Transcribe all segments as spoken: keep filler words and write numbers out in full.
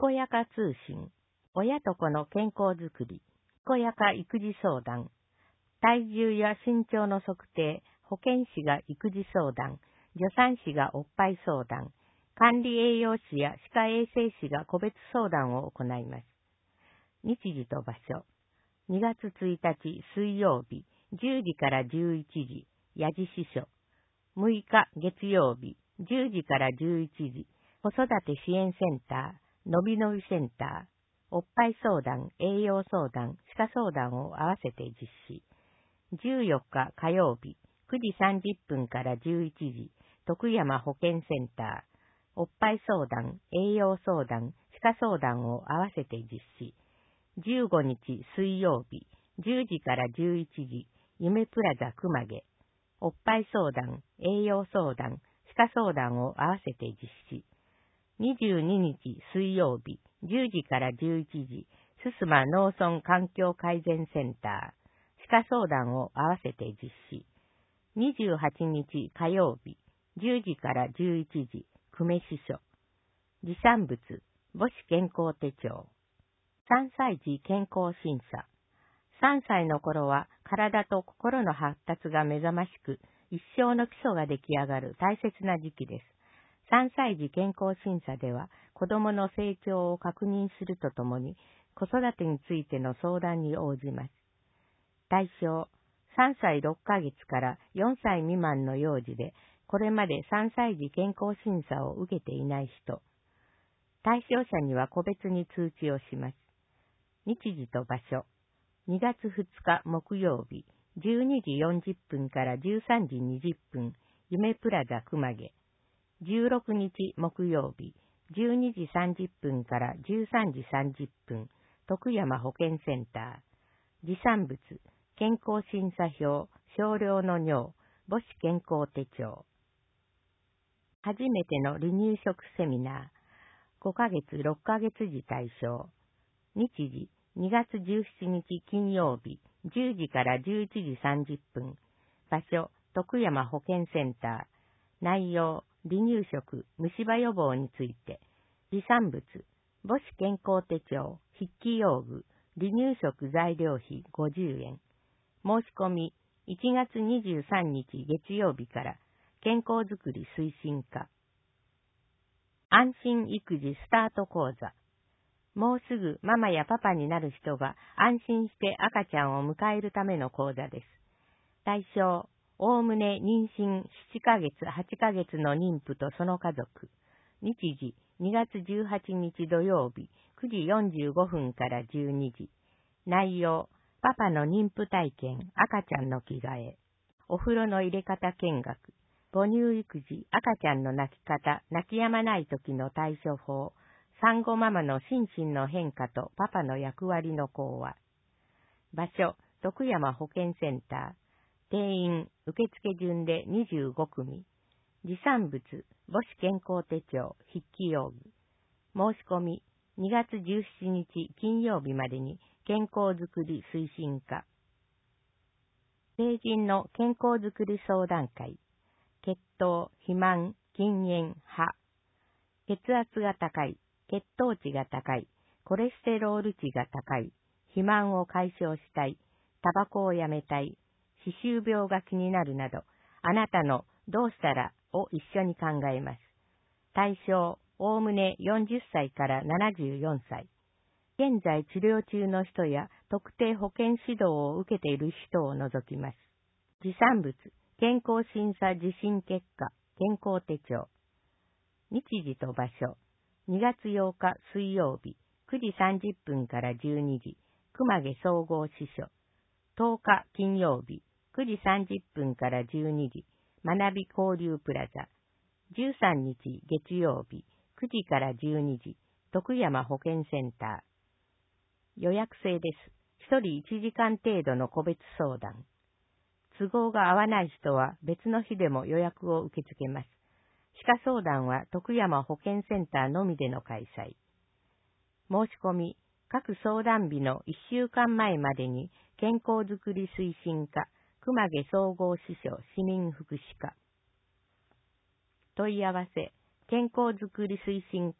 こやか通信、親と子の健康づくり、きこやか育児相談、体重や身長の測定、保健師が育児相談、助産師がおっぱい相談、管理栄養士や歯科衛生士が個別相談を行います。日時と場所、にがつついたち水曜日、じゅうじからじゅういちじ、矢地支所。むいか月曜日、じゅうじからじゅういちじ、子育て支援センター、のびのびセンター、おっぱい相談、栄養相談、歯科相談を合わせて実施。じゅうよっか火曜日、くじさんじゅっぷんからじゅういちじ、徳山保健センター、おっぱい相談、栄養相談、歯科相談を合わせて実施。じゅうごにち水曜日、じゅうじからじゅういちじ、夢プラザ熊毛、おっぱい相談、栄養相談、歯科相談を合わせて実施。にじゅうににち水曜日、じゅうじからじゅういちじ、すすま農村環境改善センター、歯科相談を合わせて実施。にじゅうはちにち火曜日、じゅうじからじゅういちじ、久米支所。持産物、母子健康手帳。さんさい児健康審査。さんさいの頃は体と心の発達が目覚ましく、一生の基礎が出来上がる大切な時期です。さんさい児健康審査では、子どもの成長を確認するとともに、子育てについての相談に応じます。対象、さんさいろっかげつからよんさい未満の幼児で、これまでさんさい児健康審査を受けていない人。対象者には個別に通知をします。日時と場所、にがつふつか木曜日、じゅうにじよんじゅっぷんからじゅうさんじにじゅっぷん、夢プラザ熊毛。じゅうろくにち木曜日、じゅうにじさんじゅっぷんからじゅうさんじさんじゅっぷん、徳山保健センター。持産物、健康審査票、少量の尿、母子健康手帳。初めての離乳食セミナー。ごかげつろっかげつ児対象。日時、にがつじゅうしちにち金曜日、じゅうじからじゅういちじさんじゅっぷん。場所、徳山保健センター。内容、離乳食、虫歯予防について。持産物、母子健康手帳、筆記用具、離乳食材料費ごじゅうえん。申し込み、いちがつにじゅうさんにち月曜日から、健康づくり推進課。安心育児スタート講座。もうすぐママやパパになる人が安心して赤ちゃんを迎えるための講座です。対象、おおむね妊娠しちかげつ、はちかげつの妊婦とその家族。日時、にがつじゅうはちにち土曜日、くじよんじゅうごふんからじゅうにじ。内容、パパの妊婦体験、赤ちゃんの着替え。お風呂の入れ方見学。母乳育児、赤ちゃんの泣き方、泣き止まない時の対処法。産後ママの心身の変化とパパの役割の講話。場所、徳山保健センター。定員、受付順でにじゅうごくみ。持産物、母子健康手帳、筆記用具。申し込み、にがつじゅうしちにち金曜日までに健康づくり推進課。成人の健康づくり相談会。血糖、肥満、禁煙、歯。血圧が高い、血糖値が高い、コレステロール値が高い、肥満を解消したい、タバコをやめたい、歯周病が気になるなど、あなたのどうしたらを一緒に考えます。対象、おおむねよんじゅっさいからななじゅうよんさい。現在治療中の人や特定保健指導を受けている人を除きます。持産物、健康審査受診結果、健康手帳。日時と場所、にがつようか水曜日、くじさんじゅっぷんからじゅうにじ、熊毛総合支所。とおか金曜日、くじさんじゅっぷんからじゅうにじ、学び交流プラザ。じゅうさんにち月曜日、くじからじゅうにじ、徳山保健センター。予約制です。ひとりいちじかん程度の個別相談。都合が合わない人は別の日でも予約を受け付けます。歯科相談は徳山保健センターのみでの開催。申し込み、各相談日のいっしゅうかんまえまでに健康づくり推進課、熊毛総合支所市民福祉課。問い合わせ、健康づくり推進課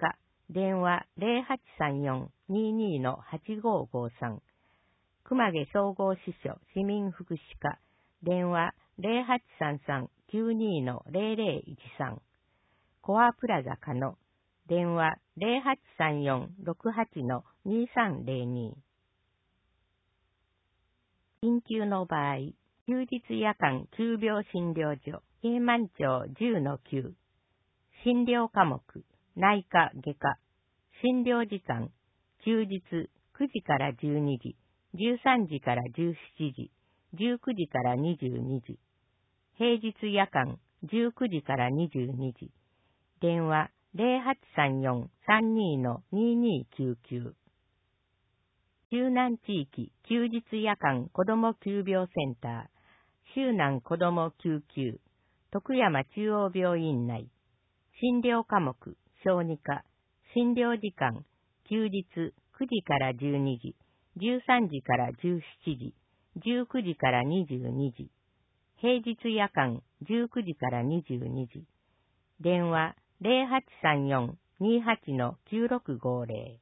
電話 ゼロはちさんよん にーにー はちごごさん。熊毛総合支所市民福祉課、電話 ゼロはちさんさん きゅうにー ゼロゼロいちさん。コアプラザ可能、電話 ゼロはちさんよん ろくはち にさんゼロに。緊急の場合、休日夜間急病診療所、京満町 じゅうのきゅう。診療科目、内科外科。診療時間、休日くじからじゅうにじ、じゅうさんじからじゅうしちじ、じゅうくじからにじゅうにじ。平日夜間、じゅうくじからにじゅうにじ。電話ゼロはちさんよん さんにー にーにーきゅうきゅう。周南地域休日夜間子ども急病センター、周南子ども救急、徳山中央病院内。診療科目、小児科。診療時間、休日くじからじゅうにじ、じゅうさんじからじゅうしちじ、じゅうくじからにじゅうにじ。平日夜間、じゅうくじからにじゅうにじ。電話ゼロはちさんよん にーはち きゅうろくごゼロ。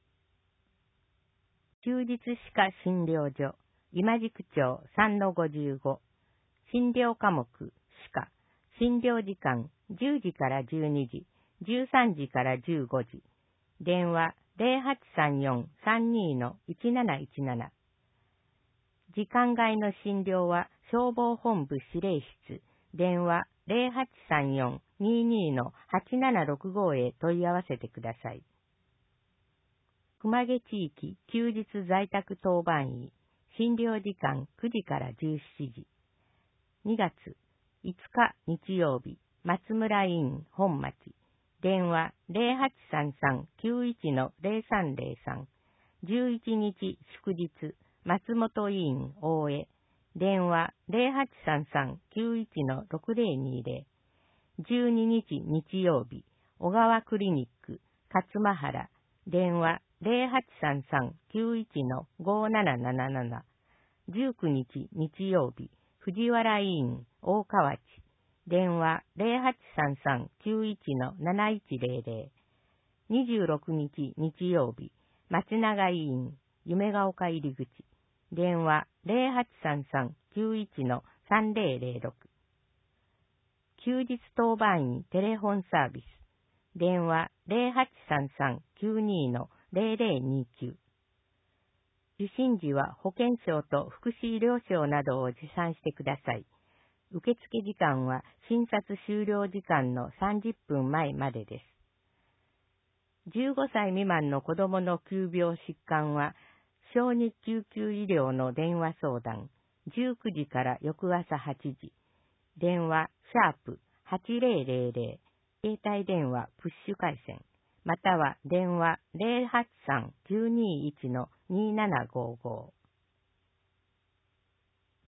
休日歯科診療所、今宿町 さんのごじゅうご。診療科目、歯科。診療時間、じゅうじからじゅうにじ、じゅうさんじからじゅうごじ。電話ゼロはちさんよん さんにー いちなないちなな。時間外の診療は消防本部指令室、電話ゼロはちさんよん にーにー はちななろくごへ問い合わせてください。熊毛地域休日在宅当番医、診療時間くじからじゅうしちじ。にがついつか日曜日、松村医院本町、電話ゼロはちさんさん きゅういち ゼロさんゼロさん。じゅういちにち祝日、松本医院大江、電話ゼロはちさんさん きゅういち ろくゼロにゼロ。じゅうににち日曜日、小川クリニック勝間原、電話ゼロはちさんさん きゅういち ごなななななな。じゅうくにち日曜日、藤原医院大河内、電話ゼロはちさんさん きゅういち なないちゼロゼロ。にじゅうろくにち日曜日、松永医院夢ヶ丘入口、電話ゼロはちさんさん きゅういち さんゼロゼロろく。休日当番員テレフォンサービス、電話ゼロはちさんさん きゅうにー ゼロゼロにきゅう。受診時は保健省と福祉医療省などを持参してください。受付時間は診察終了時間のさんじゅっぷんまえまでです。じゅうごさい未満の子どもの急病疾患は、小児救急医療の電話相談、じゅうくじから翌朝はちじ、電話シャープはちゼロゼロゼロ、携帯電話プッシュ回線、または電話ゼロはちさん きゅうにーいち にーななごーごー。